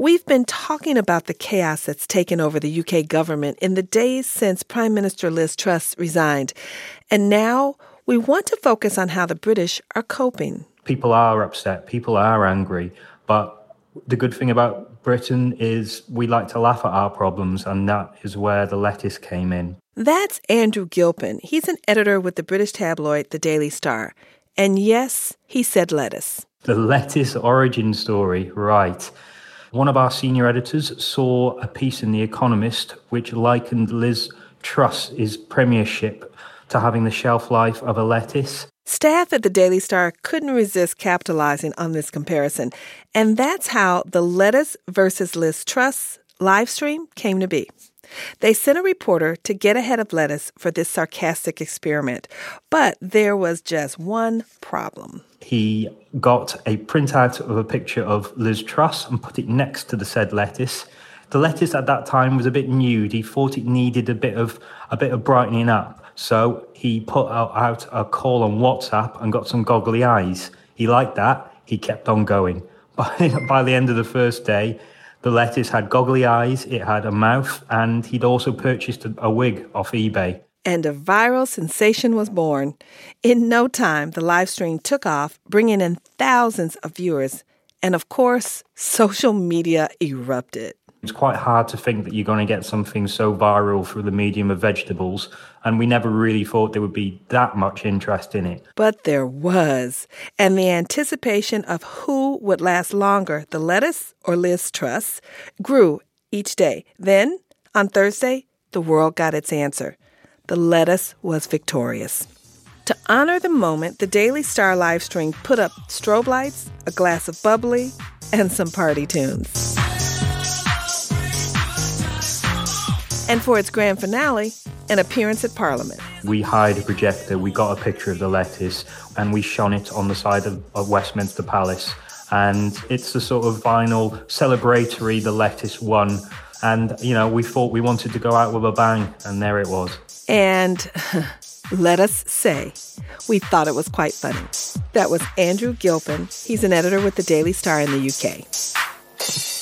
We've been talking about the chaos that's taken over the UK government in the days since Prime Minister Liz Truss resigned. And now we want to focus on how the British are coping. People are upset, people are angry, but the good thing about Britain is we like to laugh at our problems, and that is where the lettuce came in. That's Andrew Gilpin. He's an editor with the British tabloid The Daily Star. And yes, he said lettuce. The lettuce origin story, right. One of our senior editors saw a piece in The Economist which likened Liz Truss's premiership to having the shelf life of a lettuce. Staff at the Daily Star couldn't resist capitalizing on this comparison, and that's how the Lettuce versus Liz Truss live stream came to be. They sent a reporter to get ahead of lettuce for this sarcastic experiment, but there was just one problem. He got a printout of a picture of Liz Truss and put it next to the said lettuce. The lettuce at that time was a bit nude. He thought it needed a bit of brightening up. So he put out a call on WhatsApp and got some goggly eyes. He liked that. He kept on going. By the end of the first day, the lettuce had goggly eyes, it had a mouth, and he'd also purchased a wig off eBay. And a viral sensation was born. In no time, the live stream took off, bringing in thousands of viewers. And of course, social media erupted. It's quite hard to think that you're going to get something so viral through the medium of vegetables, and we never really thought there would be that much interest in it. But there was, and the anticipation of who would last longer, the lettuce or Liz Truss, grew each day. Then, on Thursday, the world got its answer. The lettuce was victorious. To honor the moment, the Daily Star live stream put up strobe lights, a glass of bubbly, and some party tunes. And for its grand finale, an appearance at Parliament. We hired a projector, we got a picture of the lettuce, and we shone it on the side of Westminster Palace. And it's the sort of final celebratory, the lettuce won. And, we thought we wanted to go out with a bang, and there it was. And let us say, we thought it was quite funny. That was Andrew Gilpin. He's an editor with the Daily Star in the UK.